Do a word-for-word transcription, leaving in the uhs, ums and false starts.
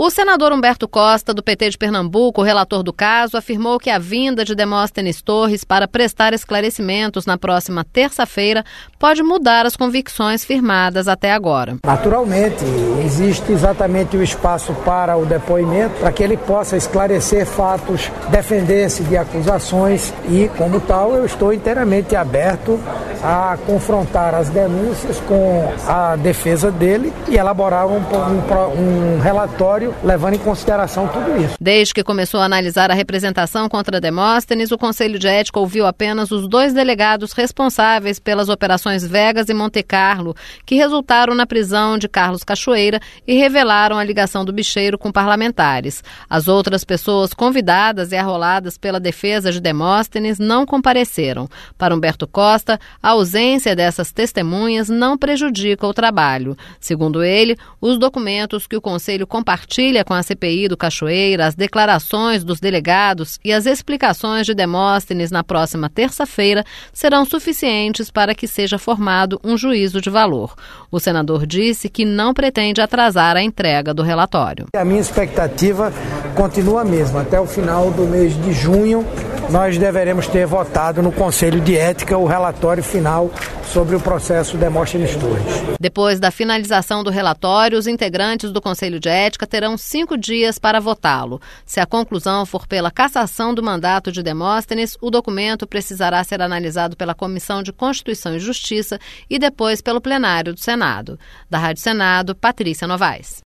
O senador Humberto Costa, do P T de Pernambuco, relator do caso, afirmou que a vinda de Demóstenes Torres para prestar esclarecimentos na próxima terça-feira pode mudar as convicções firmadas até agora. Naturalmente, existe exatamente o espaço para o depoimento, para que ele possa esclarecer fatos, defender-se de acusações e, como tal, eu estou inteiramente aberto a confrontar as denúncias com a defesa dele e elaborar um, um, um relatório levando em consideração tudo isso. Desde que começou a analisar a representação contra Demóstenes, o Conselho de Ética ouviu apenas os dois delegados responsáveis pelas operações Vegas e Monte Carlo, que resultaram na prisão de Carlos Cachoeira e revelaram a ligação do bicheiro com parlamentares. As outras pessoas convidadas e arroladas pela defesa de Demóstenes não compareceram. Para Humberto Costa, a ausência dessas testemunhas não prejudica o trabalho. Segundo ele, os documentos que o Conselho compartilha com a C P I do Cachoeira, as declarações dos delegados e as explicações de Demóstenes na próxima terça-feira serão suficientes para que seja formado um juízo de valor. O senador disse que não pretende atrasar a entrega do relatório. A minha expectativa continua a mesma. Até o final do mês de junho, nós deveremos ter votado no Conselho de Ética o relatório final sobre o processo Demóstenes Torres. Depois da finalização do relatório, os integrantes do Conselho de Ética terão cinco dias para votá-lo. Se a conclusão for pela cassação do mandato de Demóstenes, o documento precisará ser analisado pela Comissão de Constituição e Justiça e depois pelo plenário do Senado. Da Rádio Senado, Patrícia Novaes.